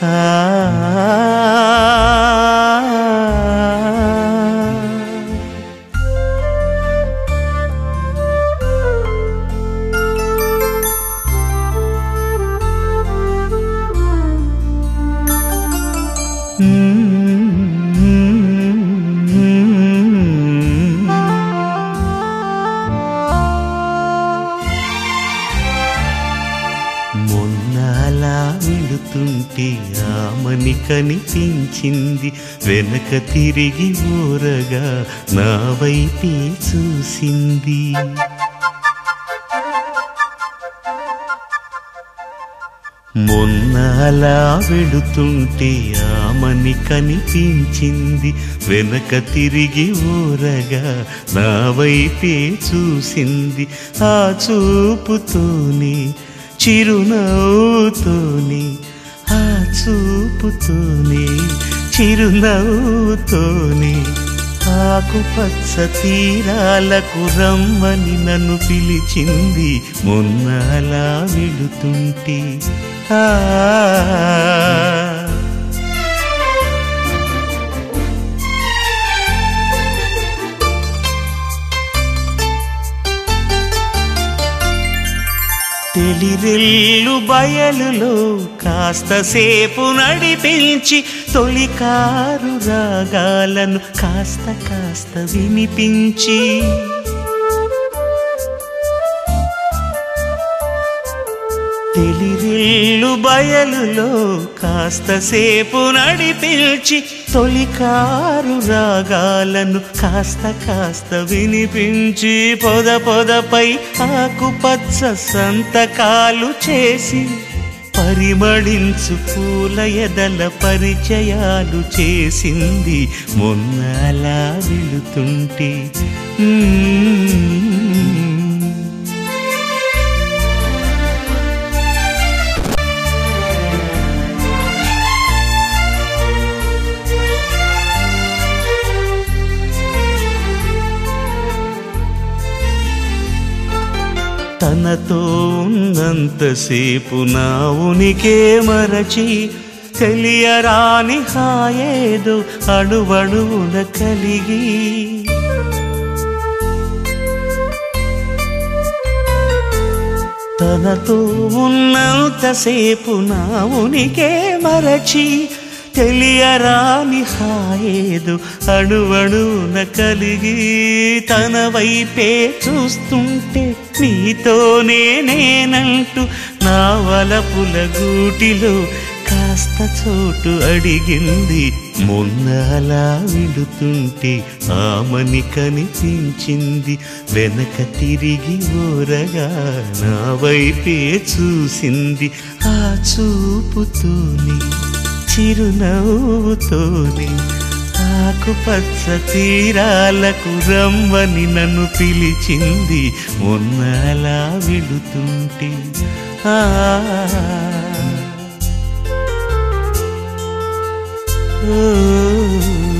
మొన్నలా వెళుతుంటే ఆమని కనిపించింది, వెనక తిరిగి ఊరగా నా వైపే చూసింది. మొన్నలా వెళుతుంటే ఆమని కనిపించింది, వెనక తిరిగి ఊరగా నా వైపే చూసింది. ఆ చూపుతోనే చిరునవ్వుతోనే, ఆ చూపుతోనే చిరునవ్వుతోనే ఆకుపచ్చ తీరాలకు రమ్మని నన్ను పిలిచింది. మొన్న అలా వెళుతుంటే తెలిరెల్లు బయలులో కాస్తసేపు నడిపించి, తొలికారు రాగాలను కాస్త కాస్త వినిపించి, తెలిరెల్లు బయలులో కాస్తసేపు నడిపించి, తొలికారు రాగాలను కాస్త కాస్త వినిపించి, పొద పొదపై ఆకుపచ్చ సంతకాలు చేసి, పరిమళించు పూల ఎదల పరిచయాలు చేసింది. మొన్న అలా వెళుతుంటే తనతో ఉన్నంతసేపు నా ఉనికే మరచి, తెలియరాని హాయేదో అణువణువున కలిగి, తనతో ఉన్నంతసేపు నా ఉనికే మరచి, తెలియరాని హాయేదో అణువణువున కలిగి, తన వైపే చూస్తుంటే నీతోనే నేనంటూ నా వలపుల గూటిలో కాస్త చోటు అడిగింది. మొన్న అలా వెళుతుంటే ఆమని కనిపించింది, వెనక తిరిగి ఊరగా నా వైపే చూసింది. ఆ చూపుతోనే చిరునవ్వుతోనే ఆకుపచ్చ తీరాలకు రమ్మని నన్ను పిలిచింది. మొన్న అలా వెళుతుంటే ఓ